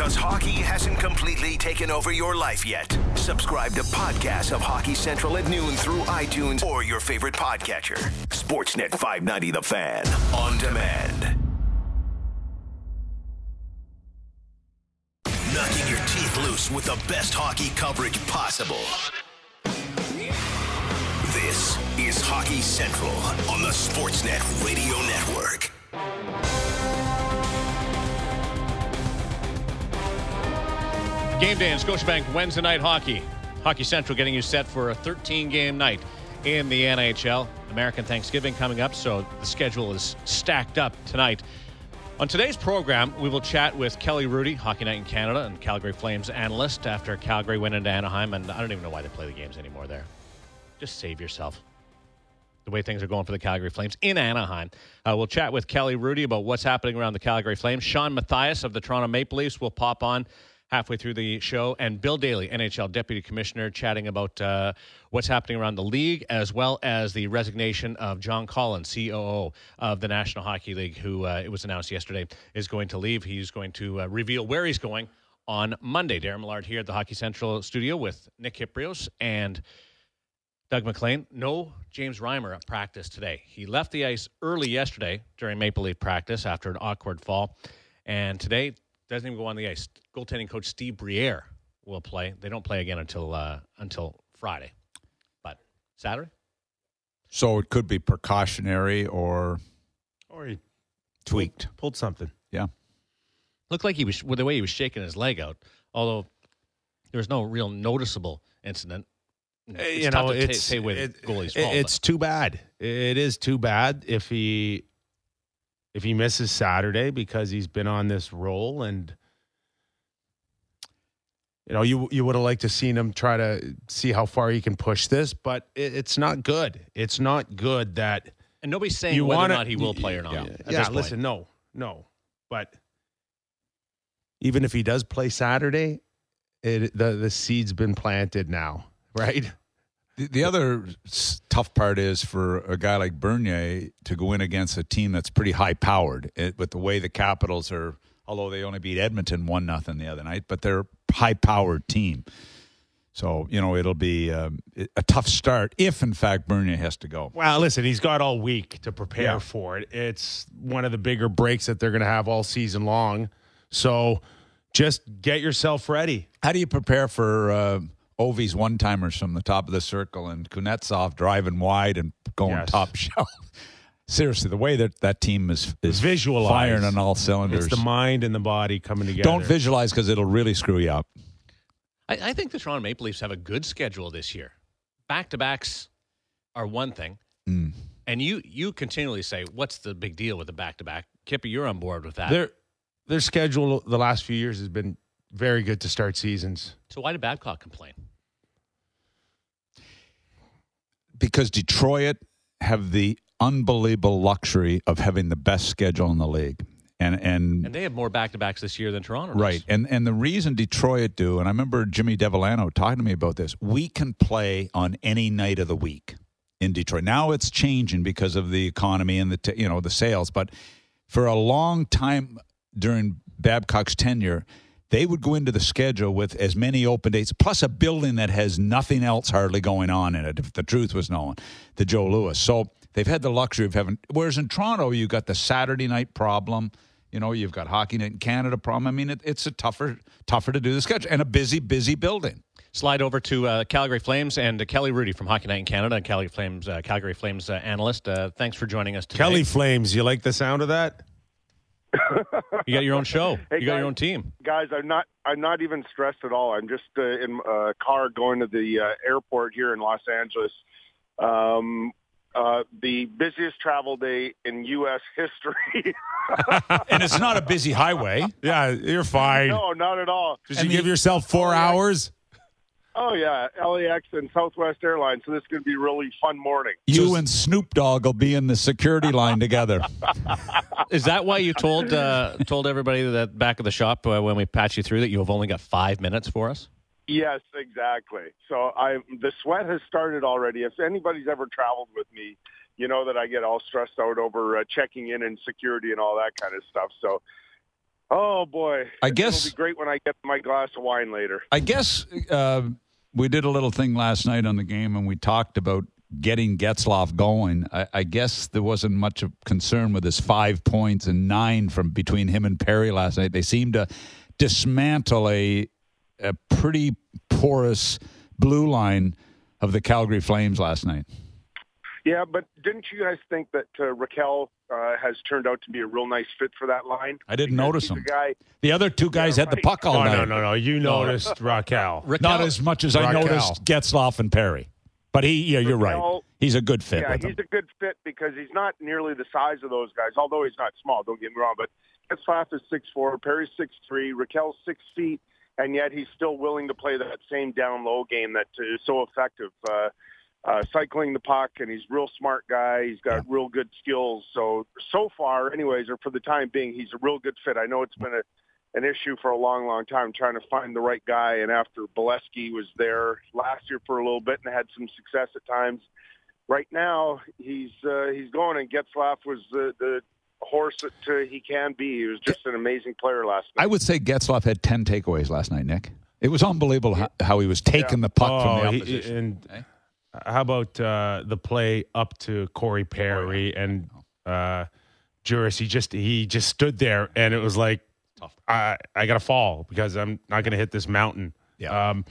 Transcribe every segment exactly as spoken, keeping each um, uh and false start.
because hockey hasn't completely taken over your life yet. Subscribe to podcasts of Hockey Central at noon through iTunes or your favorite podcatcher. Sportsnet five ninety The Fan. On demand. Knocking your teeth loose with the best hockey coverage possible. This is Hockey Central on the Sportsnet Radio Network. Game day in Scotiabank, Wednesday night hockey. Hockey Central getting you set for a thirteen-game night in the N H L. American Thanksgiving coming up, so the schedule is stacked up tonight. On today's program, we will chat with Kelly Hrudey, Hockey Night in Canada and Calgary Flames analyst after Calgary went into Anaheim, and I don't even know why they play the games anymore there. Just save yourself. The way things are going for the Calgary Flames in Anaheim. Uh, we'll chat with Kelly Hrudey about what's happening around the Calgary Flames. Sean Matthias of the Toronto Maple Leafs will pop on halfway through the show, and Bill Daly, N H L Deputy Commissioner, chatting about uh, what's happening around the league, as well as the resignation of John Collins, C O O of the National Hockey League, who uh, it was announced yesterday is going to leave. He's going to uh, reveal where he's going on Monday. Darren Millard here at the Hockey Central studio with Nick Kypreos and Doug McLean. No James Reimer at practice today. He left the ice early yesterday during Maple Leaf practice after an awkward fall, and today doesn't even go on the ice. Goaltending coach Steve Briere will play. They don't play again until uh, until Friday. But Saturday? So it could be precautionary or or he tweaked. Pulled, pulled something. Yeah. Looked like he was, with the way he was shaking his leg out, although there was no real noticeable incident. It's you tough know, to it's say with it, goalie's it, fault. It's too bad. It is too bad if he if he misses Saturday because he's been on this roll, and you know you you would have liked to seen him try to see how far he can push this, but it, it's not good. It's not good that and nobody's saying you whether wanna, or not he will play or not. Yeah, at yeah this point. Listen, no, no, but even if he does play Saturday, it the the seed's been planted now. Right. The, the other s- tough part is for a guy like Bernier to go in against a team that's pretty high-powered. It, with the way the Capitals are, although they only beat Edmonton one nothing the other night, but they're a high-powered team. So, you know, it'll be um, a tough start if, in fact, Bernier has to go. Well, listen, he's got all week to prepare Yeah. for it. It's one of the bigger breaks that they're going to have all season long. So just get yourself ready. How do you prepare for uh, Ovi's one-timers from the top of the circle and Kuznetsov driving wide and going Yes. top shelf? Seriously, the way that that team is, is Visualize. firing on all cylinders. It's the mind and the body coming together. Don't visualize because it'll really screw you up. I, I think the Toronto Maple Leafs have a good schedule this year. Back-to-backs are one thing. Mm. And you you continually say, what's the big deal with the back-to-back? Kippy, you're on board with that. Their, their schedule the last few years has been very good to start seasons. So why did Babcock complain? Because Detroit have the unbelievable luxury of having the best schedule in the league. And and, And they have more back-to-backs this year than Toronto does. right. And and the reason Detroit do, and I remember Jimmy Devellano talking to me about this, we can play on any night of the week in Detroit. Now it's changing because of the economy and the t- you know the sales, but for a long time during Babcock's tenure, they would go into the schedule with as many open dates, plus a building that has nothing else hardly going on in it, if the truth was known, the Joe Louis. So they've had the luxury of having, whereas in Toronto, you've got the Saturday night problem, you know, you've got Hockey Night in Canada problem. I mean, it, it's a tougher, tougher to do the schedule, and a busy, busy building. Slide over to uh, Calgary Flames and uh, Kelly Hrudey from Hockey Night in Canada, and Calgary Flames, uh, Calgary Flames uh, analyst. Uh, thanks for joining us today. Kelly Flames, you like the sound of that? You got your own show. Hey, you got guys, your own team. Guys, I'm not. I'm not even stressed at all. I'm just uh, in a car going to the uh, airport here in Los Angeles. Um, uh, the busiest travel day in U S history. And it's not a busy highway. Yeah, you're fine. No, not at all. Did And you the- give yourself four Oh, yeah. hours? Oh yeah, L A X and Southwest Airlines. So this is going to be a really fun morning. You and Snoop Dogg will be in the security line together. Is that why you told uh, told everybody that back of the shop uh, when we patched you through that you have only got five minutes for us? Yes, exactly. So I, the sweat has started already. If anybody's ever traveled with me, you know that I get all stressed out over uh, checking in and security and all that kind of stuff. So Oh, boy. I guess it'll be great when I get my glass of wine later. I guess uh, we did a little thing last night on the game, and we talked about getting Getzlaf going. I, I guess there wasn't much of concern with his five points and nine from between him and Perry last night. They seemed to dismantle a, a pretty porous blue line of the Calgary Flames last night. Yeah, but didn't you guys think that uh, Raquel uh, has turned out to be a real nice fit for that line? I didn't Because notice he's him. a guy, The other two guys Yeah, had the right. puck all Oh, night. no, no, no. You noticed Raquel. Not as much as I Raquel. noticed Getzlaf and Perry. But he, yeah, you're right. Raquel- He's a good fit Yeah, with he's them. a good fit because he's not nearly the size of those guys, although he's not small, don't get me wrong. But Getzlaf is six four, Perry's six three, Raquel's six feet, and yet he's still willing to play that same down-low game that is so effective. Uh, uh, cycling the puck, and he's a real smart guy. He's got Yeah. real good skills. So, so far, anyways, or for the time being, he's a real good fit. I know it's been a an issue for a long, long time trying to find the right guy. And after Bolesky was there last year for a little bit and had some success at times, right now he's uh, he's going, and Getzlaf was the, the horse that uh, he can be. He was just an amazing player last night. I would say Getzlaf had ten takeaways last night, Nick. It was unbelievable how, how he was taking the puck from the Oh, he- opposition. and Eh? how about uh, the play up to Corey Perry and uh, Juris? He just he just stood there, and it was like, I I gotta fall because I'm not gonna hit this mountain. Yeah. Um,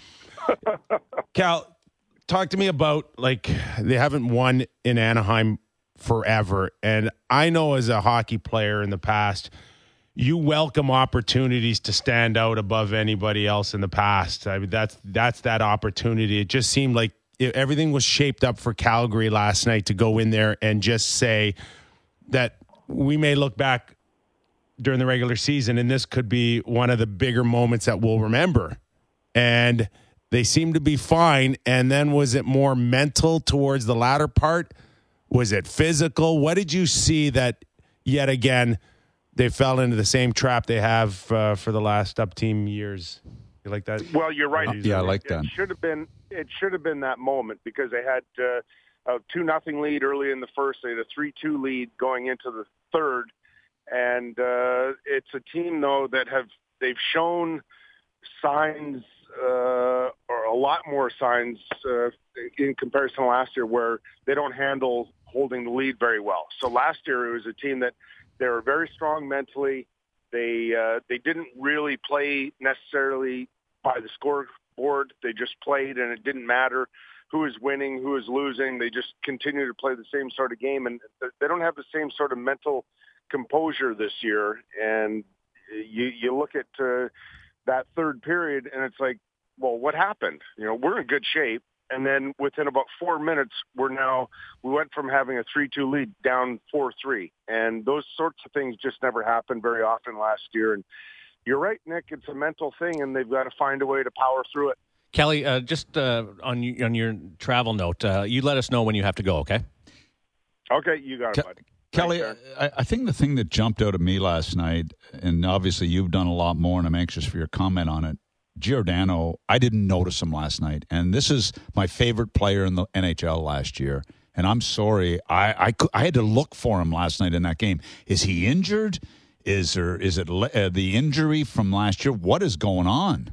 Cal, talk to me about, like, they haven't won in Anaheim forever, and I know as a hockey player in the past, you welcome opportunities to stand out above anybody else in the past. I mean, that's that's that opportunity. It just seemed like it, everything was shaped up for Calgary last night to go in there and just say that we may look back during the regular season, and this could be one of the bigger moments that we'll remember. And they seemed to be fine. And then was it more mental towards the latter part? Was it physical? What did you see that yet again they fell into the same trap they have uh, for the last up team years? You like that? Well, you're right. Uh, yeah, I like it, that. It should have been. It should have been that moment because they had uh, a two nothing lead early in the first. They had a three two lead going into the third, and uh, it's a team though that have they've shown signs uh, or a lot more signs uh, in comparison to last year where they don't handle holding the lead very well. So last year it was a team that they were very strong mentally. They uh, they didn't really play necessarily by the scoreboard. They just played, and it didn't matter who was winning, who was losing. They just continued to play the same sort of game, and they don't have the same sort of mental composure this year. And you you look at uh, that third period, and it's like, well, what happened? You know, we're in good shape. And then within about four minutes, we're now, we went from having a three two lead down four three. And those sorts of things just never happened very often last year. And you're right, Nick, it's a mental thing, and they've got to find a way to power through it. Kelly, uh, just uh, on y- on your travel note, uh, you let us know when you have to go, okay? Okay, you got it, Ke- buddy. Kelly, Thanks, I, I think the thing that jumped out at me last night, and obviously you've done a lot more, and I'm anxious for your comment on it. Giordano, I didn't notice him last night, and this is my favorite player in the N H L last year. And I'm sorry, I I, cou- I had to look for him last night in that game. Is he injured? Is there is it le- uh, the injury from last year? What is going on?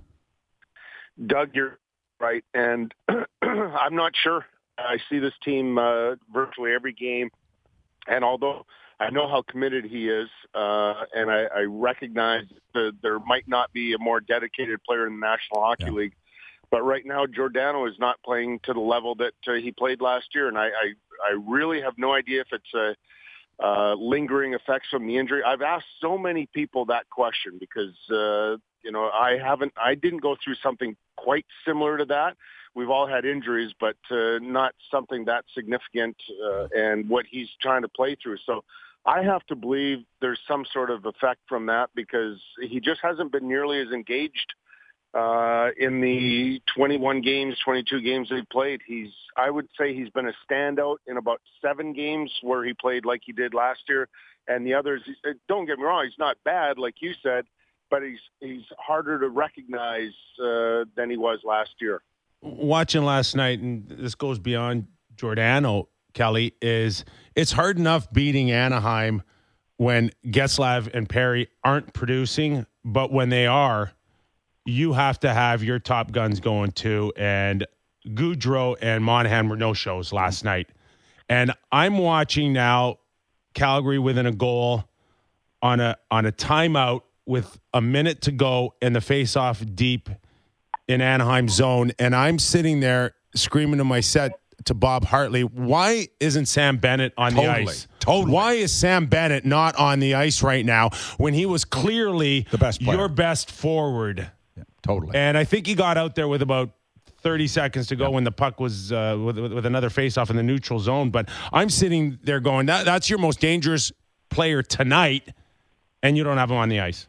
Doug, you're right, and I'm not sure. I see this team uh, virtually every game, and although I know how committed he is, uh, and I, I recognize that there might not be a more dedicated player in the National Hockey Yeah. League, but right now Giordano is not playing to the level that uh, he played last year, and I, I, I really have no idea if it's a uh, lingering effects from the injury. I've asked so many people that question because uh, you know I haven't, I didn't go through something quite similar to that. We've all had injuries, but uh, not something that significant, uh, and what he's trying to play through. So I have to believe there's some sort of effect from that because he just hasn't been nearly as engaged uh, in the twenty-one games, twenty-two games they've played. He's, I would say he's been a standout in about seven games where he played like he did last year. And the others, don't get me wrong, he's not bad, like you said, but he's, he's harder to recognize uh, than he was last year. Watching last night, and this goes beyond Giordano, Kelly, is it's hard enough beating Anaheim when Getzlaf and Perry aren't producing, but when they are, you have to have your top guns going too. And Gaudreau and Monahan were no shows last night. And I'm watching now Calgary within a goal on a on a timeout with a minute to go and the face-off deep in Anaheim zone. And I'm sitting there screaming to my set to Bob Hartley, why isn't Sam Bennett on Totally. the ice? Totally. Why is Sam Bennett not on the ice right now when he was clearly The best player. your best forward? Yeah, totally. And I think he got out there with about thirty seconds to go when the puck was uh, with, with, with another faceoff in the neutral zone. But I'm sitting there going, that, that's your most dangerous player tonight, and you don't have him on the ice.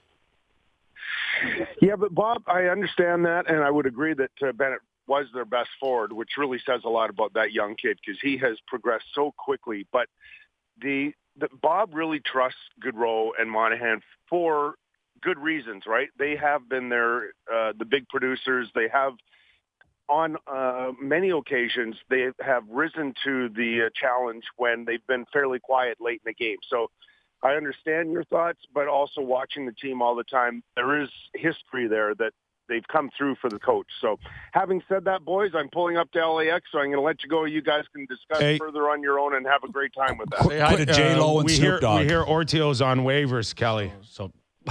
Yeah, but Bob, I understand that, and I would agree that uh, Bennett was their best forward, which really says a lot about that young kid because he has progressed so quickly. But the, the Bob really trusts Gaudreau and Monahan for good reasons, right? They have been their uh, the big producers. They have, on uh, many occasions, they have risen to the uh, challenge when they've been fairly quiet late in the game. So I understand your thoughts, but also watching the team all the time, there is history there that they've come through for the coach. So having said that, boys, I'm pulling up to L A X, so I'm going to let you go. You guys can discuss Hey. further on your own and have a great time with that. Say hi to J-Lo and we Snoop hear, Dogg. We hear Ortio's on waivers, Kelly. So,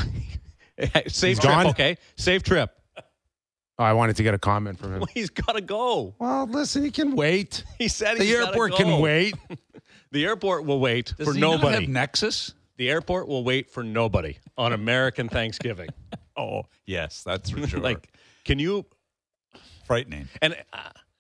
safe He's trip, gone? okay? Safe trip. Oh, I wanted to get a comment from him. Well, he's got to go. Well, listen, he can wait. He said The he's gotta airport go. can wait. The airport will wait Does for he not nobody. have Nexus? The airport will wait for nobody on American Thanksgiving. Oh, yes, that's for sure. Like, can you? frightening. And uh,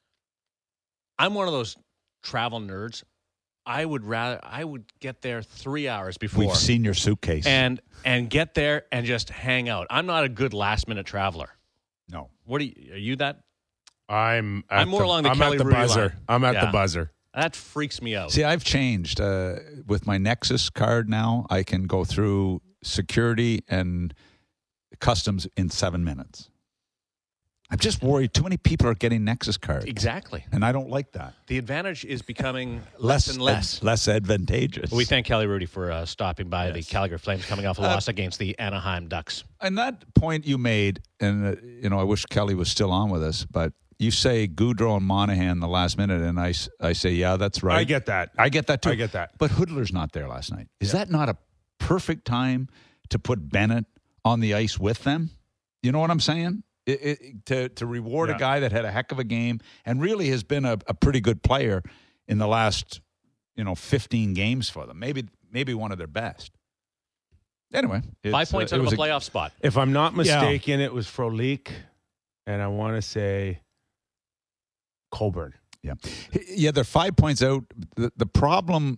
I'm one of those travel nerds. I would rather I would get there three hours before. We've seen your suitcase. and and get there and just hang out. I'm not a good last minute traveler. no. What are you? Are you that? I'm at I'm more the, along the I'm Kelly at the Rudy buzzer. line. I'm at Yeah. the buzzer. That freaks me out. See, I've changed. Uh, with my Nexus card now, I can go through security and customs in seven minutes. I'm just worried too many people are getting Nexus cards. Exactly. And I don't like that. The advantage is becoming less, and less. Less advantageous. We thank Kelly Rudy for uh, stopping by Yes. the Calgary Flames coming off a Uh, loss against the Anaheim Ducks. And that point you made, and uh, you know, I wish Kelly was still on with us, but you say Gaudreau and Monahan the last minute, and I, s- I say, yeah, that's right. I get that. I get that too. I get that. But Hoodler's not there last night. Is that not a perfect time to put Bennett on the ice with them? You know what I'm saying? It, it, to to reward Yeah. a guy that had a heck of a game and really has been a, a pretty good player in the last, you know, fifteen games for them. Maybe maybe one of their best. Anyway, Five it's, points uh, out it of was a playoff spot. If I'm not Yeah. mistaken, it was Frolik, and I want to say Colburn. Yeah, yeah. They're five points out. The, the problem,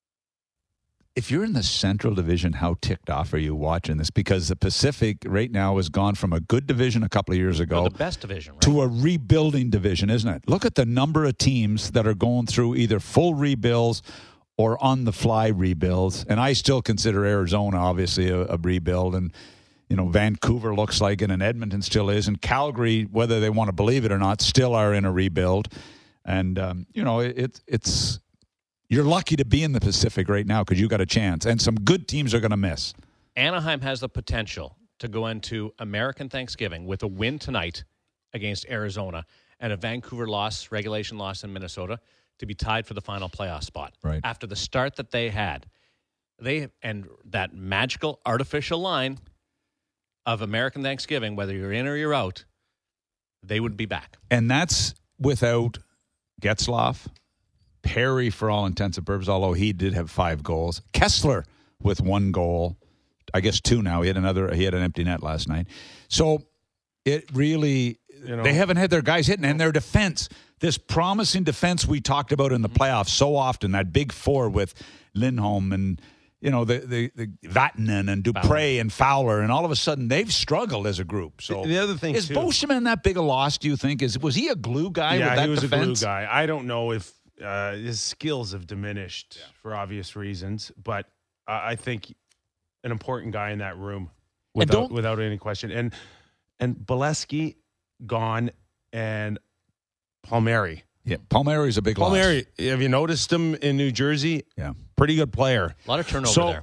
if you're in the Central Division, how ticked off are you watching this? Because the Pacific right now has gone from a good division a couple of years ago Well, the best division, right? to a rebuilding division, isn't it? Look at the number of teams that are going through either full rebuilds or on-the-fly rebuilds. And I still consider Arizona, obviously, a, a rebuild. And, you know, Vancouver looks like it, and Edmonton still is. And Calgary, whether they want to believe it or not, still are in a rebuild. And, um, you know, it, it's you're lucky to be in the Pacific right now because you got a chance. And some good teams are going to miss. Anaheim has the potential to go into American Thanksgiving with a win tonight against Arizona and a Vancouver loss, regulation loss in Minnesota, to be tied for the final playoff spot. Right. After the start that they had, they and that magical artificial line of American Thanksgiving, whether you're in or you're out, they would be back. And that's without Getzlaf, Perry for all intents and purposes, although he did have five goals. Kessler with one goal. I guess two now. He had another. He had an empty net last night. So it really, You know. they haven't had their guys hitting. And their defense, this promising defense we talked about in the playoffs so often, that big four with Lindholm and, you know, the the, the Vatanen and Dupre Fowler. and Fowler, and all of a sudden they've struggled as a group. So The other thing, is too- Beauchemin that big a loss, do you think? Is Was he a glue guy yeah, with that he was defense? a glue guy. I don't know if uh, his skills have diminished for obvious reasons, but uh, I think an important guy in that room without, don't- without any question. And and Bolesky gone, and Palmieri. Yeah, Palmieri's a big loss. Palmieri, have you noticed him in New Jersey? Yeah. Pretty good player. A lot of turnover so, there.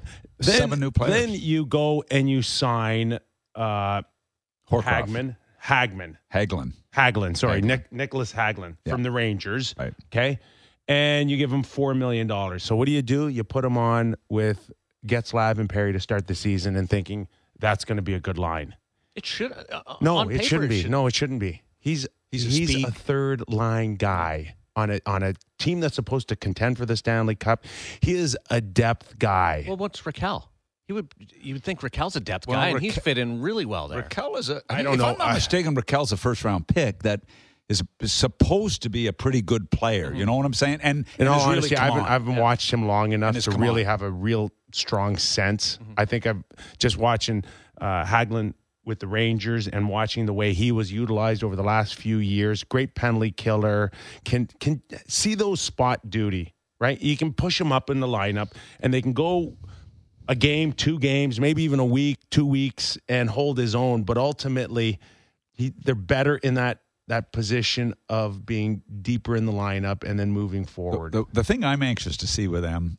then, seven new players. Then you go and you sign uh, Horcroft. Hagman. Hagman. Hagelin. Hagelin, sorry. Hagelin. Nick, Nicholas Hagelin Yeah. from the Rangers. Right. Okay. And you give him four million dollars. So what do you do? You put him on with Getzlaf and Perry to start the season and thinking that's going to be a good line. It should. Uh, No, on it paper, shouldn't be. should- No, it shouldn't be. He's He's a he's speed- a third line guy on a on a team that's supposed to contend for the Stanley Cup. He is a depth guy. Well, what's Raquel? He would. You would think Raquel's a depth Well, guy, and Raquel- he's fit in really well there. Raquel is a. I, I mean, don't if know. I'm not I- mistaken, Raquel's a first round pick that is supposed to be a pretty good player. You know what I'm saying? And In and all has really honesty, I come haven't, on. I haven't watched him long enough it's to come really on. have a real strong sense. Mm-hmm. I think I'm just watching uh, Hagelin with the Rangers and watching the way he was utilized over the last few years. Great penalty killer. Can can see those spot duty, right? You can push him up in the lineup, and they can go a game, two games, maybe even a week, two weeks, and hold his own. But ultimately, he, they're better in that that position of being deeper in the lineup and then moving forward. The, the, the thing I'm anxious to see with them,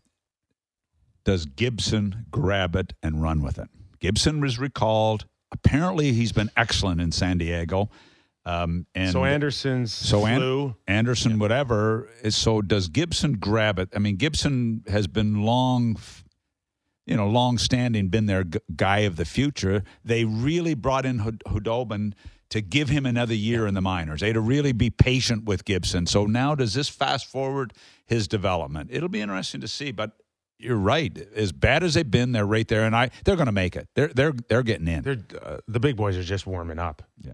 does Gibson grab it and run with it? Gibson was recalled. Apparently, he's been excellent in San Diego. Um, and so Anderson's so An- flu. Anderson, whatever. Is, so does Gibson grab it? I mean, Gibson has been long, you know, long-standing, been their g- guy of the future. They really brought in Hud- Hudobin to give him another year in the minors. They had to really be patient with Gibson. So now does this fast forward his development? It'll be interesting to see, but you're right. As bad as they've been, they're right there, and I they're going to make it. They're they're they're getting in. They're, uh, the big boys are just warming up. Yeah,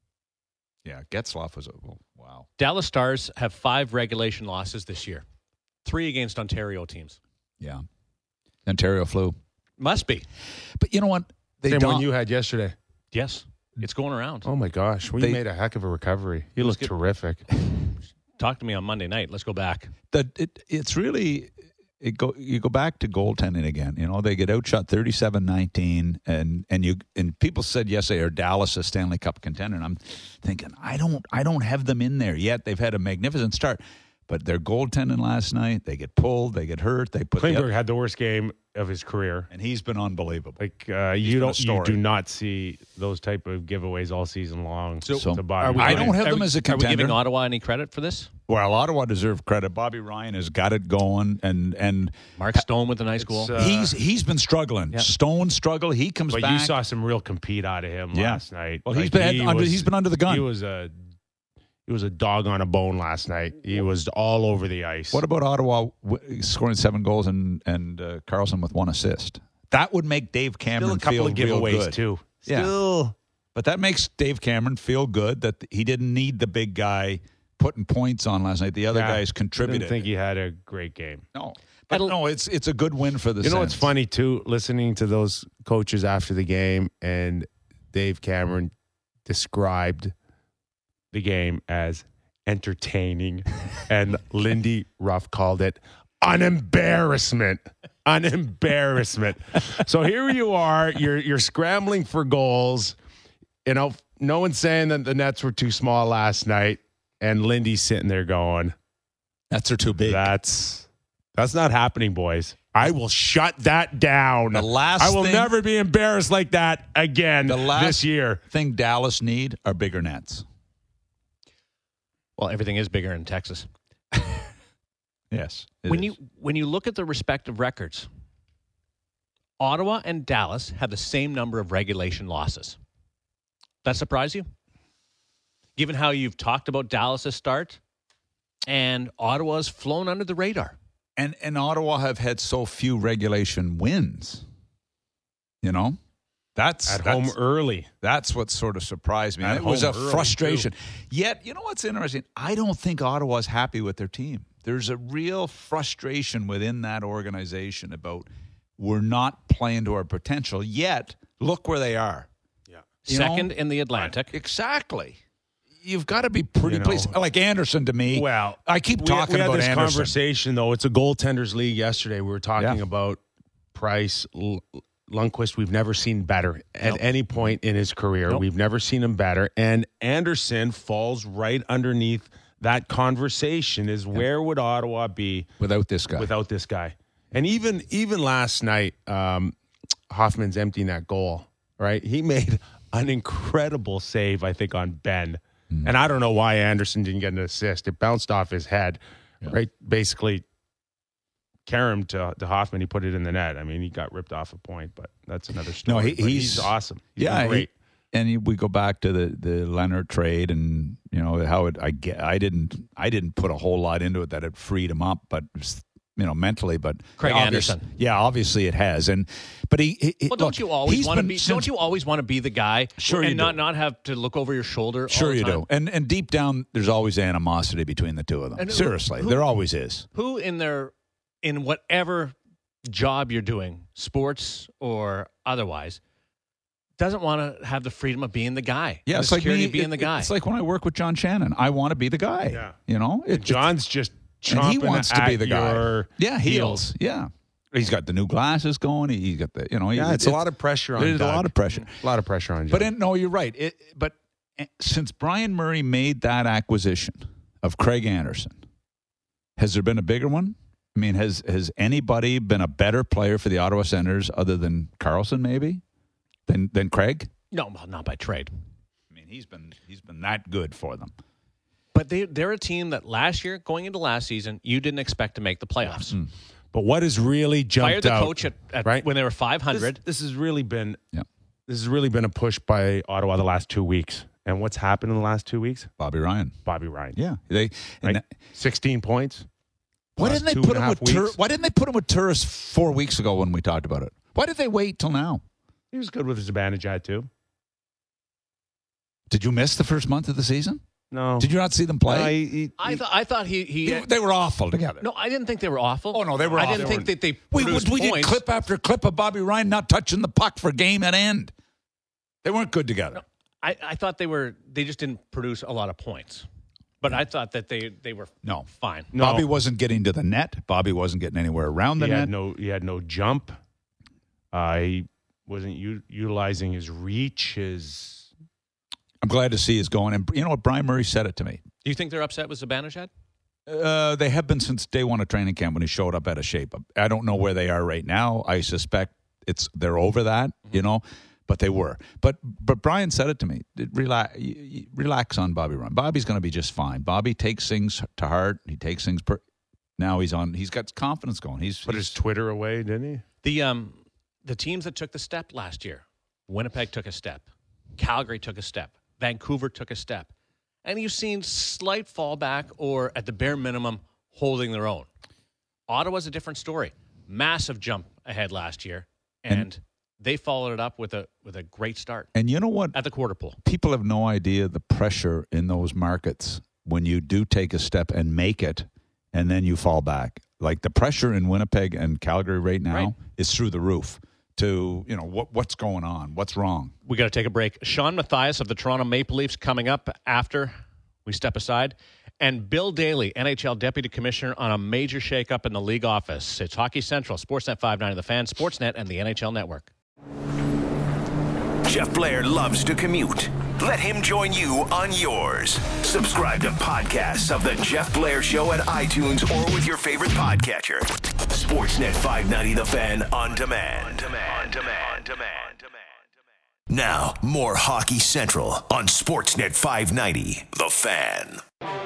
yeah. Getzlaf was a oh, wow. Dallas Stars have five regulation losses this year, three against Ontario teams. Yeah, Ontario flu. Must be. But you know what? They Same don't. one you had yesterday. Yes, it's going around. Oh my gosh, we They- made a heck of a recovery. You look good. terrific. Talk to me on Monday night. Let's go back. that it, it's really it go you go back to goaltending again. You know, they get outshot thirty-seven nineteen, and and you and people said yesterday, are Dallas a Stanley Cup contender? And I'm thinking, I don't I don't have them in there yet. They've had a magnificent start, but their goaltending last night, they get pulled, they get hurt, they put the Klingberg other, had the worst game of his career. and he's been unbelievable. Like uh, He's you been a don't, you story. do not see those type of giveaways all season long. So- to Bobby Are we I Ryan. don't have are them we- as a Are we contender. giving Ottawa any credit for this? Well, Ottawa deserve credit. Bobby Ryan has got it going, and and Mark Stone with a nice goal. uh, he's he's been struggling. Yeah. Stone struggle. He comes But back. you saw some real compete out of him Yeah. last night. Well, he's Like, been he under, was- he's been under the gun. He was a he was a dog on a bone last night. He was all over the ice. What about Ottawa w- scoring seven goals and and uh, Carlson with one assist? That would make Dave Cameron Still a couple feel of real giveaways good. too. Yeah. Still, But that makes Dave Cameron feel good that he didn't need the big guy putting points on last night. The other yeah, guys I contributed. didn't think he had a great game. no, but no, it's it's a good win for the. You know what's Sens. funny too? Listening to those coaches after the game, and Dave Cameron described the game as entertaining, and Lindy Ruff called it an embarrassment. An embarrassment. So here you are, you're you're scrambling for goals. You know, no one's saying that the nets were too small last night, and Lindy's sitting there going, Nets are too big. That's that's not happening, boys. I will shut that down. The last I will thing- never be embarrassed like that again The last this year. thing Dallas need are bigger nets. Well, everything is bigger in Texas. Yes. it When is. you when you look at the respective records, Ottawa and Dallas have the same number of regulation losses. That surprise you? Given how you've talked about Dallas' start, and Ottawa's flown under the radar. and and Ottawa have had so few regulation wins. You know, that's At that's, home early. That's what sort of surprised me. At It was a home early, frustration. Yet, you know what's interesting? I don't think Ottawa's happy with their team. There's a real frustration within that organization about we're not playing to our potential. Yet, look where they are. Yeah. You Second know? in the Atlantic. Exactly. You've got to be pretty You know. pleased. Like Anderson to me. Well, I keep we- talking we had about this Anderson. conversation, though. It's a goaltenders league yesterday. We were talking Yeah. about Price, L- Lundqvist. We've never seen better at Nope. any point in his career. Nope. We've never seen him better. And Anderson falls right underneath that conversation is where would Ottawa be Without this guy. without this guy? And even even last night, um, Hoffman's emptying that goal, right? He made an incredible save, I think, on Ben. Mm. And I don't know why Anderson didn't get an assist. It bounced off his head, yeah. right? Basically, Karam to, to Hoffman, he put it in the net. I mean, he got ripped off a point, but that's another story. No, he, he's, he's awesome. He's yeah, great. He, and we go back to the, the Leonard trade, and you know how it. I get. I didn't. I didn't put a whole lot into it that it freed him up, but you know mentally. But Craig Anderson. Yeah, obviously it has. And but he. he well, don't look, you always want to be? Since, don't you always want to be the guy? Sure, and you not do. not have to look over your shoulder. Sure, all the you time? do. And and deep down, there's always animosity between the two of them. And Seriously, who, there always is. Who in their in whatever job you're doing, sports or otherwise, doesn't want to have the freedom of being the guy. Yeah, the it's like security me, of being it, the guy. It's like when I work with John Shannon. I want to be the guy. Yeah. You know? It, John's just chomping and he wants to be the guy. Yeah, heels. heels. Yeah. He's got the new glasses going. He's got the, you know. Yeah, he, it's, it's a lot of pressure on There's Doug. a lot of pressure. A lot of pressure on John. But in, no, you're right. It, but since Brian Murray made that acquisition of Craig Anderson, has there been a bigger one? I mean, has has anybody been a better player for the Ottawa Senators other than Carlson, maybe, than than Craig? No, well, not by trade. I mean, he's been he's been that good for them. But they they're a team that last year, going into last season, you didn't expect to make the playoffs. Mm. But what has really jumped Fired the out, coach at, at right? when they were five hundred. This, this has really been yeah. This has really been a push by Ottawa the last two weeks. And what's happened in the last two weeks? Bobby Ryan. Bobby Ryan. Yeah, they right? that, sixteen points. Why didn't they put him with Tur- Why didn't they put him with Turris four weeks ago when we talked about it? Why did they wait till now? He was good with his Zibanejad too. Did you miss the first month of the season? No. Did you not see them play? No, he, he, I thought I thought he, he he they were awful together. No, I didn't think they were awful. Oh no, they were. I awful. didn't think that they we produced we did points. clip after clip of Bobby Ryan not touching the puck for game at end. They weren't good together. No, I, I thought they were. They just didn't produce a lot of points. But I thought that they, they were no fine. No. Bobby wasn't getting to the net. Bobby wasn't getting anywhere around the he net. Had no, he had no jump. Uh, he wasn't u- utilizing his reach. His. I'm glad to see he's going. And you know what? Brian Murray said it to me. Do you think they're upset with Zibanejad? Uh, they have been since day one of training camp when he showed up out of shape. I don't know where they are right now. I suspect it's they're over that, mm-hmm. you know, but they were. But but Brian said it to me. Relax, relax on Bobby Ryan. Bobby's going to be just fine. Bobby takes things to heart. He takes things. Per- now he's on. He's got confidence going. He's put he's, his Twitter away, didn't he? The um the teams that took the step last year, Winnipeg took a step, Calgary took a step, Vancouver took a step. And you've seen slight fallback or, at the bare minimum, holding their own. Ottawa's a different story. Massive jump ahead last year, and, and they followed it up with a with a great start. And you know what? At the quarter pool. People have no idea the pressure in those markets when you do take a step and make it, and then you fall back. Like the pressure in Winnipeg and Calgary right now right. is through the roof. To, you know, what what's going on? What's wrong? We got to take a break. Sean Matthias of the Toronto Maple Leafs coming up after we step aside. And Bill Daly, N H L Deputy Commissioner, on a major shakeup in the league office. It's Hockey Central, Sportsnet five ninety The Fan, Sportsnet, and the N H L Network. Jeff Blair loves to commute. Let him join you on yours. Subscribe to podcasts of The Jeff Blair Show at iTunes or with your favorite podcatcher. Sportsnet five ninety The Fan on demand. On demand. On demand. On demand. Now, more Hockey Central on Sportsnet five ninety The Fan.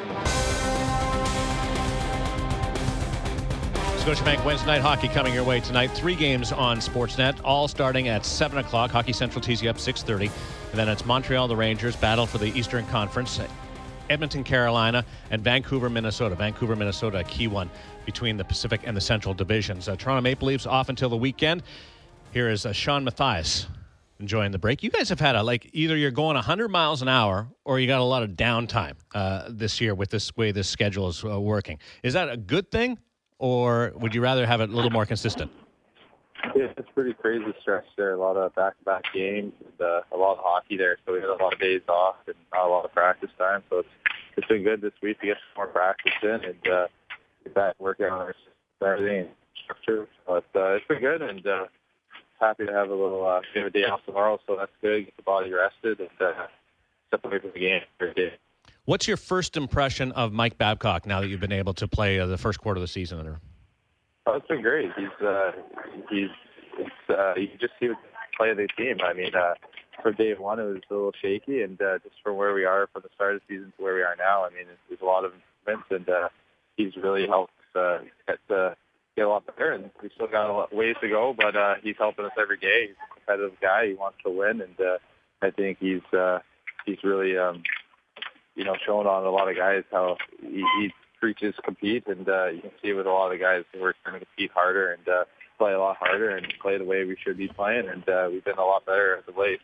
Scotiabank Wednesday Night Hockey coming your way tonight. Three games on Sportsnet, all starting at seven o'clock. Hockey Central tees you up six thirty. And then it's Montreal, the Rangers, battle for the Eastern Conference. Edmonton, Carolina, and Vancouver, Minnesota. Vancouver, Minnesota, a key one between the Pacific and the Central divisions. Uh, Toronto Maple Leafs off until the weekend. Here is uh, Sean Matthias enjoying the break. You guys have had a, like, either you're going one hundred miles an hour or you got a lot of downtime uh, this year with this way this schedule is uh, working. Is that a good thing, or would you rather have it a little more consistent? Yeah, it's pretty crazy stretch there. A lot of back-to-back games and uh, a lot of hockey there. So we had a lot of days off and not a lot of practice time. So it's it's been good this week to get some more practice in and uh, get back working on our everything and structure. But uh, it's been good, and uh, happy to have a little uh, bit of a day off tomorrow. So that's good. Get the body rested and uh, step away from the game every day. What's your first impression of Mike Babcock now that you've been able to play uh, the first quarter of the season under? Oh, it's been great. He's uh, he's it's, uh, you can just see the play of the team. I mean, uh, from day one it was a little shaky, and uh, just from where we are from the start of the season to where we are now, I mean, there's a lot of improvements, and uh, he's really helped uh, get uh, get a lot better. And we still got a lot ways to go, but uh, he's helping us every day. He's a competitive guy. He wants to win, and uh, I think he's uh, he's really um, you know shown on a lot of guys how he. he preaches compete, and uh, you can see with a lot of the guys we're trying to compete harder and uh, play a lot harder and play the way we should be playing, and uh, we've been a lot better as of late.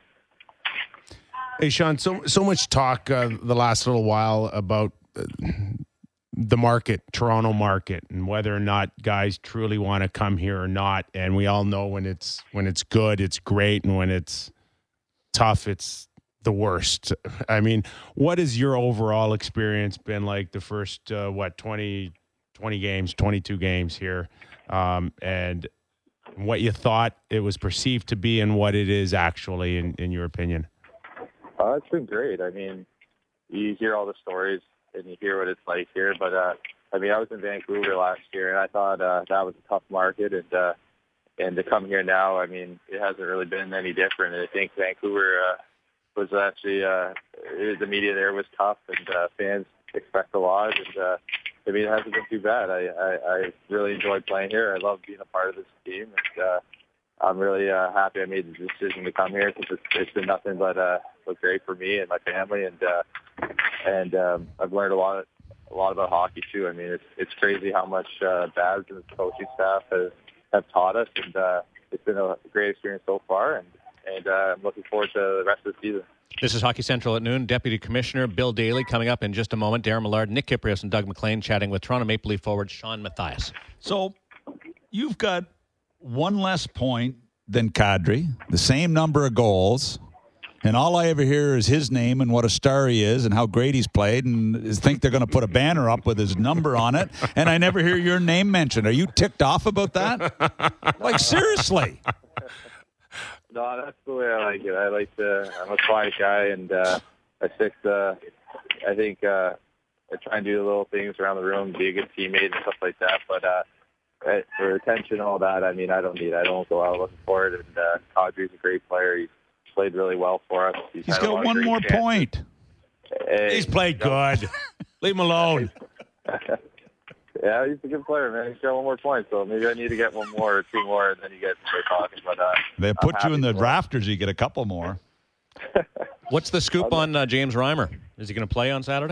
Hey, Sean, so so much talk uh, the last little while about uh, the market, Toronto market, and whether or not guys truly want to come here or not. And we all know when it's when it's good, it's great, and when it's tough, it's the worst. I mean, what has your overall experience been like the first, uh, what, twenty, twenty games, twenty-two games here, um, and what you thought it was perceived to be and what it is actually, in, in your opinion? Uh, it's been great. I mean, you hear all the stories and you hear what it's like here, but, uh, I mean, I was in Vancouver last year, and I thought uh, that was a tough market, and uh, and to come here now, I mean, it hasn't really been any different. And I think Vancouver uh, was actually, uh, the media there was tough, and uh, fans expect a lot. And uh, I mean, it hasn't been too bad. I, I, I really enjoyed playing here. I love being a part of this team, and uh, I'm really uh, happy I made the decision to come here, because it's, it's been nothing but uh, but great for me and my family. And uh, and um, I've learned a lot, a lot about hockey too. I mean, it's it's crazy how much uh, Babs and his coaching staff have, have taught us, and uh, it's been a great experience so far. And And uh, I'm looking forward to the rest of the season. This is Hockey Central at noon. Deputy Commissioner Bill Daly coming up in just a moment. Darren Millard, Nick Kypreos, and Doug McLean chatting with Toronto Maple Leaf forward Sean Matthias. So you've got one less point than Kadri, the same number of goals, and all I ever hear is his name and what a star he is and how great he's played, and is think they're going to put a banner up with his number on it, and I never hear your name mentioned. Are you ticked off about that? Like, seriously. No, that's the way I like it. I like to. I'm a quiet guy, and uh, I stick to. I think uh, I try and do the little things around the room, be a good teammate and stuff like that. But uh, for attention, all that, I mean, I don't need. I don't go out looking for it. And uh, Kadri's a great player. He's played really well for us. He's, He's got one more chances. point. Hey, He's played good. Leave him alone. Yeah, he's a good player, man. He's got one more point, so maybe I need to get one more or two more, and then you get to start talking. But uh, they put I'm you in the rafters, you get a couple more. What's the scoop on uh, James Reimer? Is he going to play on Saturday?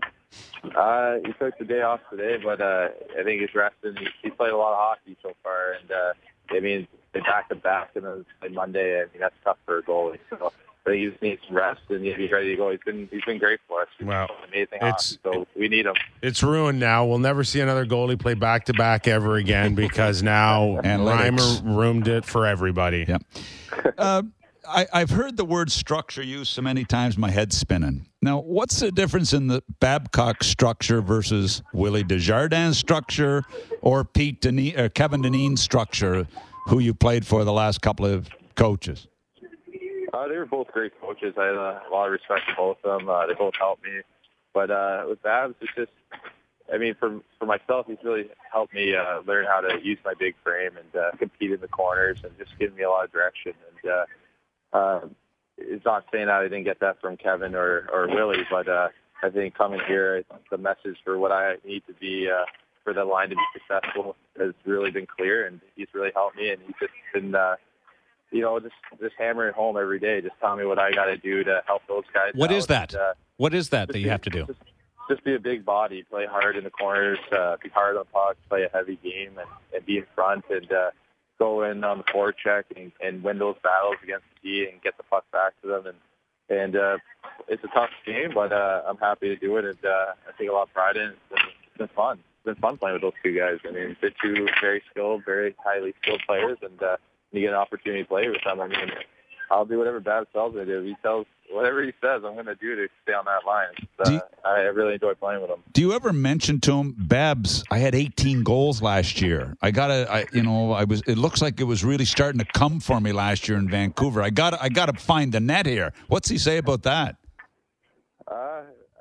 Uh, he took the day off today, but uh, I think he's resting. He, he's played a lot of hockey so far, and uh, I mean, they back to back, and then play Monday. I mean, that's tough for a goalie. So I think he just needs rest, and he's ready to go. He's been he's been great for us. He's wow, amazing it's, hockey, so we need him. It's ruined now. We'll never see another goalie play back to back ever again, because now Reimer ruined it for everybody. Yep. uh, I, I've heard the word structure used so many times, my head's spinning. Now, what's the difference in the Babcock structure versus Willie Desjardins structure or Pete Deneen, or Kevin Dineen's structure, who you played for the last couple of coaches? Uh, they were both great coaches. I had uh, a lot of respect for both of them. Uh, they both helped me. But uh, with Babs, it's just, I mean, for for myself, he's really helped me uh, learn how to use my big frame and uh, compete in the corners, and just giving me a lot of direction. And uh, uh, it's not saying that I didn't get that from Kevin or, or Willie, but uh, I think coming here, the message for what I need to be uh, for the line to be successful has really been clear, and he's really helped me, and he's just been, uh, you know, just just hammering home every day, just telling me what I got to do to help those guys. What out. is that? And, uh, what is that that you be, have to do? Just, just be a big body, play hard in the corners, uh, be hard on pucks, play a heavy game, and, and be in front, and uh, go in on the forecheck and, and win those battles against the D and get the puck back to them. And and uh, it's a tough game, but uh, I'm happy to do it, and uh, I take a lot of pride in it. It's been, it's been fun. It's been fun playing with those two guys. I mean, they're two very skilled, very highly skilled players, and uh, you get an opportunity to play with them. I mean, I'll do whatever Babs tells me to do. He tells whatever he says, I'm going to do to stay on that line. Uh, you, I really enjoy playing with him. Do you ever mention to him, Babs, I had eighteen goals last year. I got to, I, you know, I was. It looks like it was really starting to come for me last year in Vancouver. I got, I got to find the net here. What's he say about that? Uh,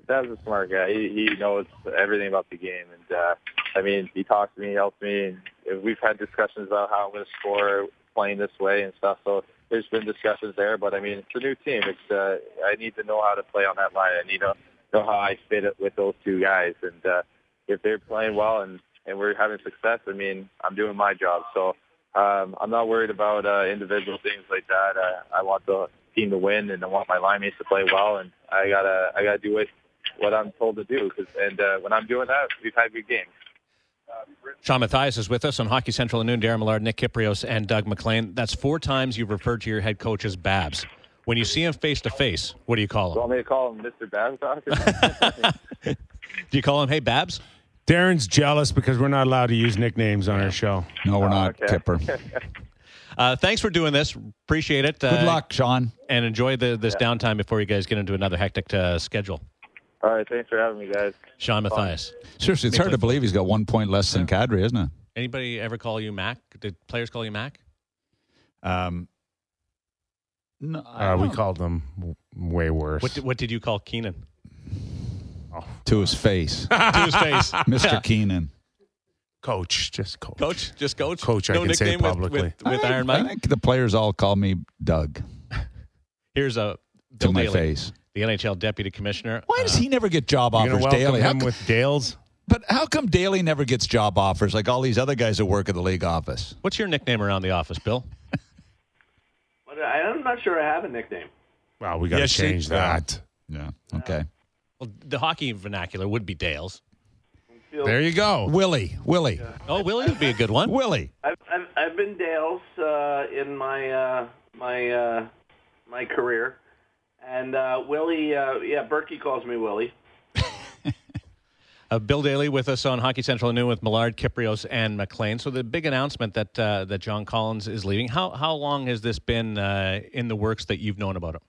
Dad's a smart guy. He, he knows everything about the game, and uh, I mean, he talks to me, he helps me, and we've had discussions about how I'm going to score playing this way and stuff. So there's been discussions there, but I mean, it's a new team. It's uh, I need to know how to play on that line. I need to know how I fit it with those two guys, and uh, if they're playing well and and we're having success, I mean, I'm doing my job. So um, I'm not worried about uh, individual things like that. Uh, I want the team to win, and I want my line mates to play well, and I gotta I gotta do it what I'm told to do. Cause, and uh, when I'm doing that, we've had good games. Sean Matthias is with us on Hockey Central at noon. Darren Millard, Nick Kypreos, and Doug MacLean. That's four times you've referred to your head coach as Babs. When you see him face to face, what do you call him? You want me to call him Mister Babcock? Do you call him, hey, Babs? Darren's jealous because we're not allowed to use nicknames on our show. No, we're Oh, not, okay. Kipper. Uh, thanks for doing this. Appreciate it. Good uh, luck, Sean. And enjoy the, this Yeah. downtime before you guys get into another hectic uh, schedule. All right, thanks for having me, guys. Sean Matthias. Seriously, it's hard to believe he's got one point less than Kadri, isn't it? Anybody ever call you Mac? Did players call you Mac? Um, no, I Uh, we don't- called them w- way worse. What did, what did you call Keenan? to his face, To his face. Mister Yeah. Keenan. Coach, just coach. Coach? Just coach? Coach, I no can say nickname with- publicly. With, with, I, Iron think, I Mike? think the players all call me Doug Here's a to Bill my Daly, face. the N H L deputy commissioner. Why does Uh, he never get job You gonna offers, welcome Daly? How him co- with Dales? but how come Daly never gets job offers like all these other guys that work at the league office? What's your nickname around the office, Bill? But I- I'm not sure I have a nickname. Well, we got to Yes, you- change that. Yeah. Okay. Well, the hockey vernacular would be Dale's. Feel- There you go. Willie. Willie. Oh, Willie would be a good one. Willie. I've, I've I've been Dale's uh, in my uh, my uh, my career, and uh, Willie. Uh, yeah, Berkey calls me Willie. Uh, Bill Daly with us on Hockey Central at noon with Millard, Kypreos, and MacLean. So the big announcement that uh, that John Collins is leaving. How how long has this been uh, in the works that you've known about it?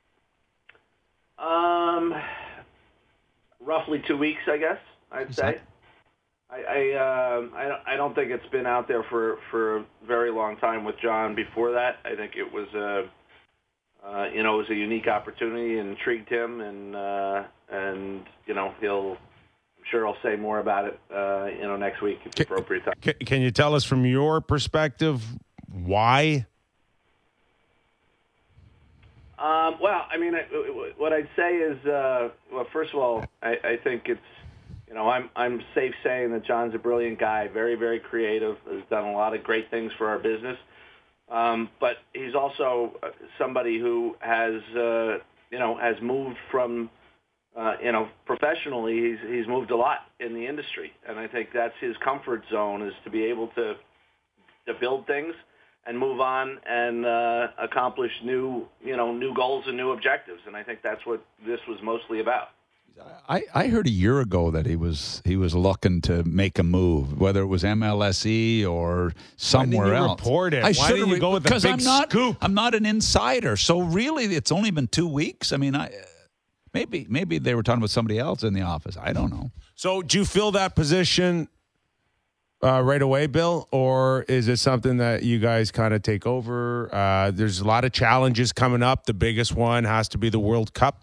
Um, roughly two weeks, I guess. I'd say. I I, um, I don't I don't think it's been out there for, for a very long time with John. Before that, I think it was a uh, you know it was a unique opportunity and intrigued him, and uh, and you know he'll I'm sure he'll say more about it uh, you know next week at the appropriate time. Can, can you tell us from your perspective why? Um, well, I mean, I, what I'd say is, uh, well, first of all, I, I think it's, you know, I'm I'm safe saying that John's a brilliant guy, very, very creative, has done a lot of great things for our business. Um, but he's also somebody who has, uh, you know, has moved from, uh, you know, professionally, he's he's moved a lot in the industry, and I think that's his comfort zone is to be able to to build things and move on and uh, accomplish new, you know, new goals and new objectives. And I think that's what this was mostly about. I, I heard a year ago that he was he was looking to make a move, whether it was M L S E or somewhere Why didn't you else. report it? I Why should've didn't you re- go with the because big I'm not, scoop? I'm not an insider, so really, it's only been two weeks. I mean, I maybe maybe they were talking about somebody else in the office. I don't know. So, do you fill that position uh, right away, Bill, or is it something that you guys kind of take over? Uh, there's a lot of challenges coming up. The biggest one has to be the World Cup.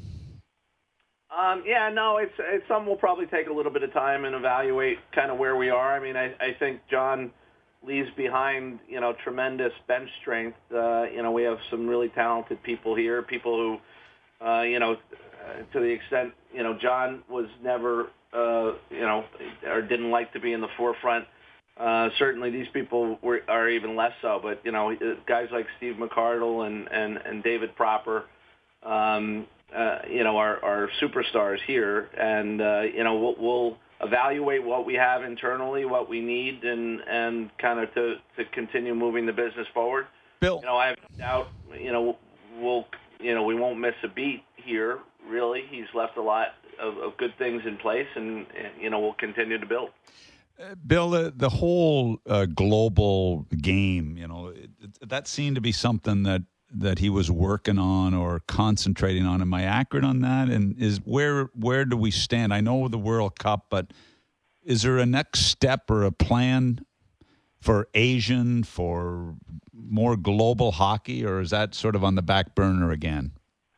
Um, yeah, no, it's it's something we'll probably take a little bit of time and evaluate kind of where we are. I mean, I, I think John leaves behind, you know, tremendous bench strength. Uh, you know, we have some really talented people here, people who, uh, you know, uh, to the extent, you know, John was never, uh, you know, or didn't like to be in the forefront. Uh, certainly these people were, are even less so, but, you know, guys like Steve McCardle and, and, and David Proper, um, uh, you know, are, are superstars here. And, uh, you know, we'll, we'll evaluate what we have internally, what we need, and, and kind of to, to continue moving the business forward. Bill, You know, I have no doubt, you know, we'll, you know, we won't miss a beat here, really. He's left a lot of, of good things in place, and, and, you know, we'll continue to build. Bill, the, the whole uh, global game, you know, it, it, that seemed to be something that, that he was working on or concentrating on. Am I accurate on that? And is where where do we stand? I know the World Cup, but is there a next step or a plan for Asian, for more global hockey, or is that sort of on the back burner again? Well, I,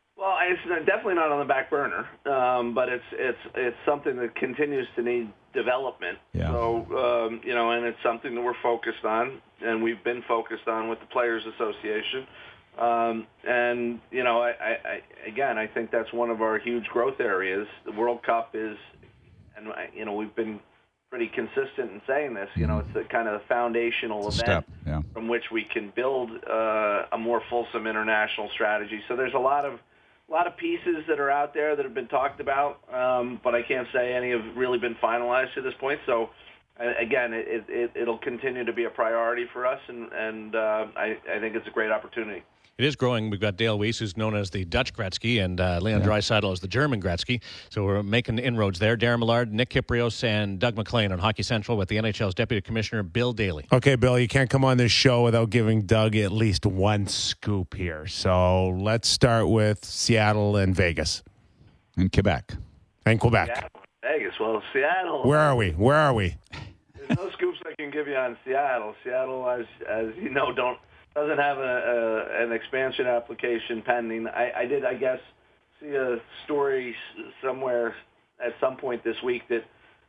it's definitely not on the back burner, um, but it's it's it's something that continues to need development. Yeah. So um, you know, and it's something that we're focused on, and we've been focused on with the Players Association. Um, and you know, I, I, I again, I think that's one of our huge growth areas. The World Cup is, and you know, we've been pretty consistent in saying this. You know, it's the kind of the foundational It's a event step, yeah. from which we can build uh, a more fulsome international strategy. So there's a lot of a lot of pieces that are out there that have been talked about, um, but I can't say any have really been finalized to this point. So uh, again, it, it, it'll continue to be a priority for us, and, and uh, I, I think it's a great opportunity. It is growing. We've got Dale Weiss, who's known as the Dutch Gretzky, and uh, Leon yeah. Draisaitl as the German Gretzky. So we're making inroads there. Darren Millard, Nick Kypreos, and Doug MacLean on Hockey Central with the N H L's Deputy Commissioner, Bill Daly. Okay, Bill, you can't come on this show without giving Doug at least one scoop here. So let's start with Seattle and Vegas. And Quebec. And Quebec. Seattle, Vegas. Well, Seattle. Where are we? Where are we? There's no scoops I can give you on Seattle. Seattle, as as you know, don't doesn't have a, a an expansion application pending. I, I did, I guess, see a story somewhere at some point this week that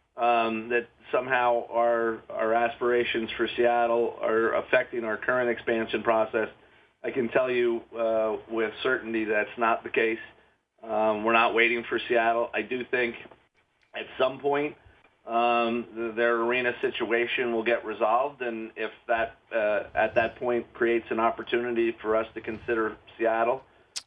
um, that somehow our our aspirations for Seattle are affecting our current expansion process. I can tell you uh, with certainty that's not the case. Um, we're not waiting for Seattle. I do think at some point um, their arena situation will get resolved, and if that uh, at that point creates an opportunity for us to consider Seattle,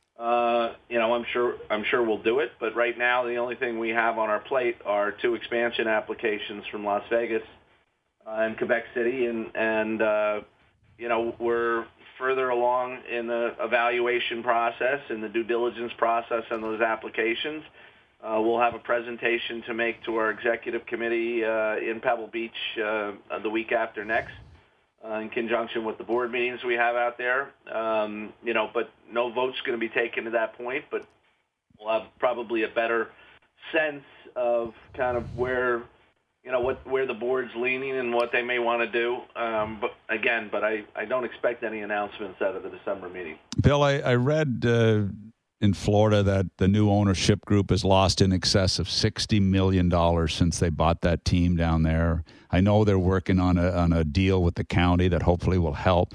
uh, you know, I'm sure I'm sure we'll do it. But right now, the only thing we have on our plate are two expansion applications from Las Vegas uh, and Quebec City, and and uh, you know, we're further along in the evaluation process and the due diligence process on those applications. Uh, we'll have a presentation to make to our executive committee uh, in Pebble Beach uh, the week after next, uh, in conjunction with the board meetings we have out there. Um, you know, but no vote's going to be taken to that point, but we'll have probably a better sense of kind of where, you know, what where the board's leaning and what they may want to do. Um, but again, but I, I don't expect any announcements out of the December meeting. Bill, I, I read uh, in Florida that the new ownership group has lost in excess of sixty million dollars since they bought that team down there. I know they're working on a on a deal with the county that hopefully will help.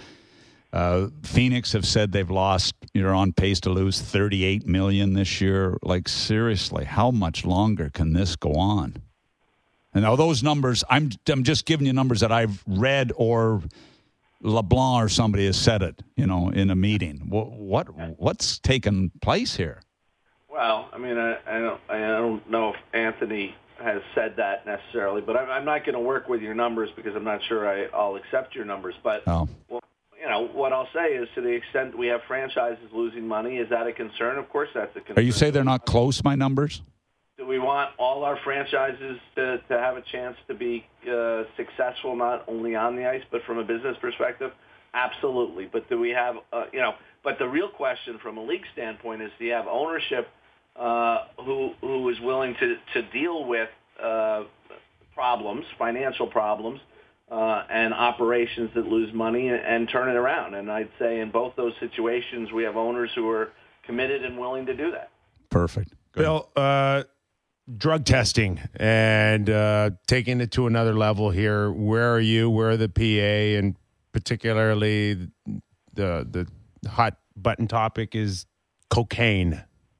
Uh, Phoenix have said they've lost, you're on pace to lose thirty-eight million dollars this year. Like, seriously, how much longer can this go on? And now those numbers, I'm I'm just giving you numbers that I've read, or LeBlanc or somebody has said it, you know, in a meeting. What, what what's taken place here? Well, I mean, I, I don't I don't know if Anthony has said that necessarily, but I'm, I'm not going to work with your numbers because I'm not sure I, I'll accept your numbers. But oh. well, you know, what I'll say is, to the extent we have franchises losing money, is that a concern? Of course, that's a concern. Are you saying they're not close, my numbers? Do we want all our franchises to, to have a chance to be uh, successful, not only on the ice, but from a business perspective? Absolutely. But do we have, uh, you know, but the real question from a league standpoint is, do you have ownership uh, who who is willing to, to deal with uh, problems, financial problems, uh, and operations that lose money and, and turn it around? And I'd say in both those situations, we have owners who are committed and willing to do that. Perfect. Good. Bill, uh, drug testing and uh, taking it to another level here. Where are you? Where are the P A? And particularly the the hot button topic is cocaine.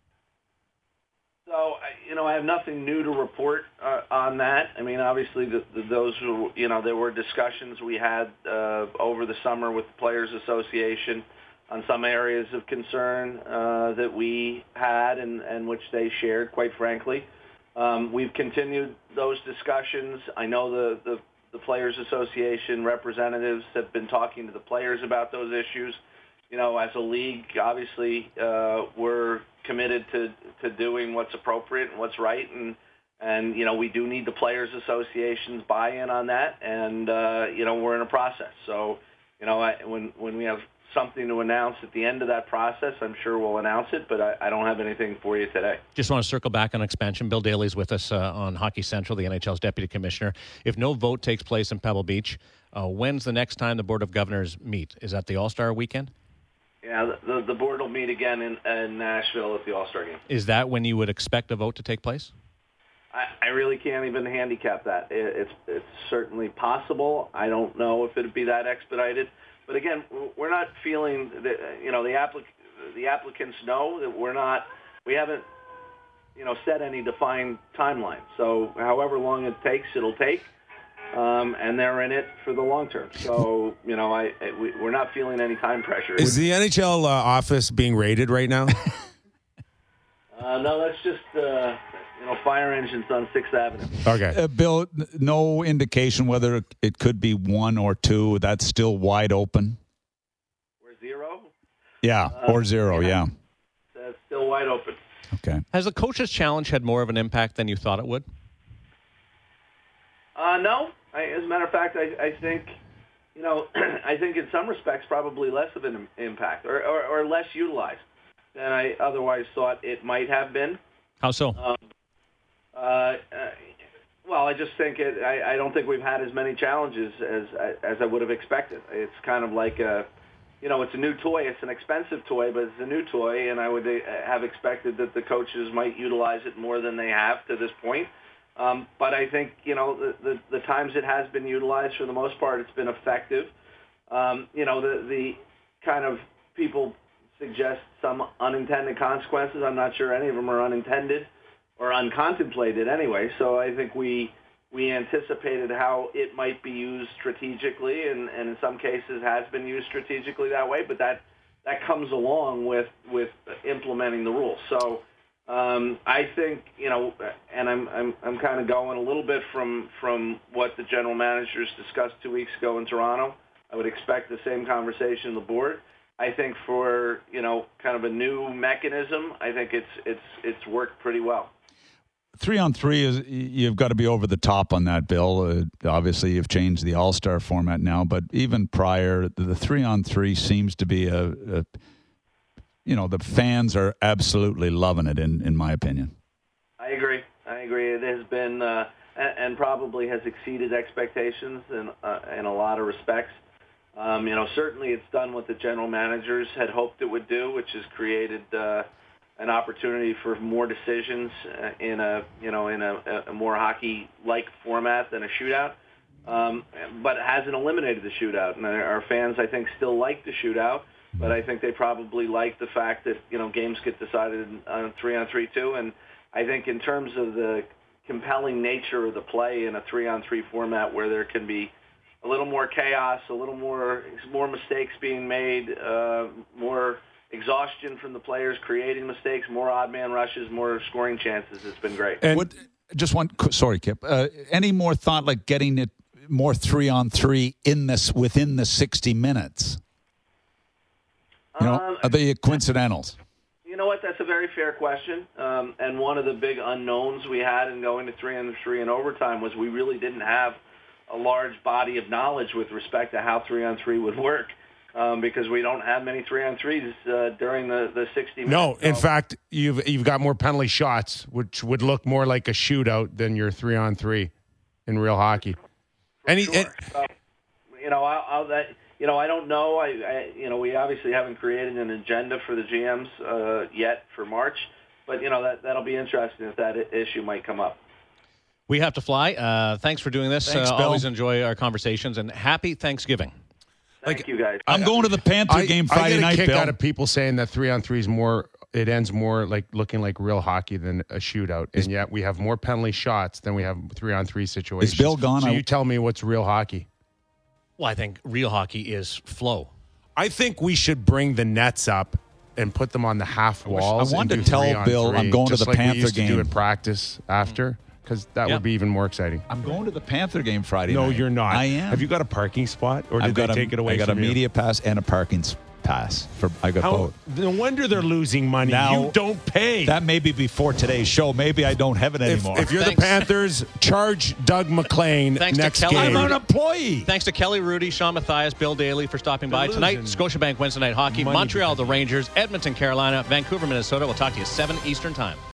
So, you know, I have nothing new to report uh, on that. I mean, obviously, the, the, those who, you know, there were discussions we had uh, over the summer with the Players Association on some areas of concern uh, that we had and, and which they shared, quite frankly. Um, we've continued those discussions. I know the, the, the Players Association representatives have been talking to the players about those issues. You know, as a league, obviously, uh, we're committed to, to doing what's appropriate and what's right. And, and, you know, we do need the Players Association's buy-in on that. And, uh, you know, we're in a process. So, you know, I, when, when we have something to announce at the end of that process, I'm sure we'll announce it, but I, I don't have anything for you today. Just want to circle back on expansion. Bill Daly's with us uh, on Hockey Central, the N H L's Deputy Commissioner. If no vote takes place in Pebble Beach, uh, when's the next time the Board of Governors meet? Is that the All-Star weekend? Yeah, the, the board will meet again in, in Nashville at the All-Star game. Is that when you would expect a vote to take place? I, I really can't even handicap that. It, it's it's certainly possible. I don't know if it'd be that expedited. But again, we're not feeling that, you know, the applic- the applicants know that we're not, we haven't, you know, set any defined timeline. So however long it takes, it'll take. Um, and they're in it for the long term. So, you know, I, I we, we're not feeling any time pressure. Is the N H L uh, office being raided right now? uh, no, that's just, uh, you know, fire engines on sixth Avenue. Okay. Uh, Bill, no indication whether it could be one or two. That's still wide open. Or zero? Yeah, Uh, or zero, yeah. yeah. That's still wide open. Okay. Has the Coaches Challenge had more of an impact than you thought it would? Uh, no. I, as a matter of fact, I, I think, you know, I think in some respects probably less of an impact or, or, or less utilized than I otherwise thought it might have been. How so? Um, uh, uh, well, I just think it, I, I don't think we've had as many challenges as as I would have expected. It's kind of like a, you know, it's a new toy. It's an expensive toy, but it's a new toy, and I would have expected that the coaches might utilize it more than they have to this point. Um, but I think, you know, the, the, the times it has been utilized, for the most part, it's been effective. Um, you know, the, the kind of people suggest some unintended consequences. I'm not sure any of them are unintended or uncontemplated anyway. So I think we we anticipated how it might be used strategically, and, and in some cases has been used strategically that way. But that that comes along with, with implementing the rules. So Um, I think, you know, and I'm I'm I'm kind of going a little bit from from what the general managers discussed two weeks ago in Toronto. I would expect the same conversation on the board. I think for, you know, kind of a new mechanism, I think it's it's it's worked pretty well. Three on three is you've got to be over the top on that, Bill. Uh, obviously, you've changed the All-Star format now, but even prior, the three on three seems to be a, a you know, the fans are absolutely loving it, in, in my opinion. I agree. I agree. It has been, uh, and, and probably has exceeded expectations in, uh, in a lot of respects. Um, you know, certainly it's done what the general managers had hoped it would do, which has created uh, an opportunity for more decisions in a, you know, in a, a more hockey-like format than a shootout. Um, but it hasn't eliminated the shootout. And our fans, I think, still like the shootout. But I think they probably like the fact that, you know, games get decided on three on three too. And I think in terms of the compelling nature of the play in a three on three format where there can be a little more chaos, a little more more mistakes being made, uh, more exhaustion from the players creating mistakes, more odd man rushes, more scoring chances, it's been great. And what, just one, sorry, Kip. Uh, any more thought like getting it more three on three in this within the sixty minutes? You know, Um, are they coincidentals? You know what? That's a very fair question. Um, and one of the big unknowns we had in going to three on three in overtime was we really didn't have a large body of knowledge with respect to how three on three would work, um, because we don't have many three on threes uh, during the, the sixty minutes. No, in so, fact, you've you've got more penalty shots, which would look more like a shootout than your three on three in real hockey. And, he, sure. and So, you know, I'll, I'll that. You know, I don't know. I, I, you know, we obviously haven't created an agenda for the G Ms uh, yet for March, but you know that that'll be interesting if that issue might come up. We have to fly. Uh, thanks for doing this. Thanks, uh, Bill. always enjoy our conversations, and happy Thanksgiving. Thank Like, you, guys. I'm going to the Panther I, game I Friday get a night, kick Bill. out of people saying that three on three is more. It ends more like looking like real hockey than a shootout, and yet we have more penalty shots than we have three on three situations. Is Bill gone? So I- you tell me what's real hockey. Well, I think real hockey is flow. I think we should bring the nets up and put them on the half walls. I wanted and to do tell three on Bill three, I'm going to just the like Panther we used game. to do in practice after, because that Yeah. would be even more exciting. I'm going to the Panther game Friday No, night. you're not. I am. Have you got a parking spot, or did I've got they a, take it away I got from a you? media pass and a parking s- pass. For I got How, both. no wonder they're losing money. Now- you don't pay. That may be before today's show. Maybe I don't have it if, anymore. if you're Thanks. the Panthers, charge Doug McLean Thanks to next Kelly. game. I'm an employee. Thanks to Kelly Rudy, Sean Mathias, Bill Daly for stopping by They're tonight. losing Scotiabank Wednesday Night Hockey, money Montreal, because the Rangers, Edmonton, Carolina, Vancouver, Minnesota. We'll talk to you at seven Eastern Time.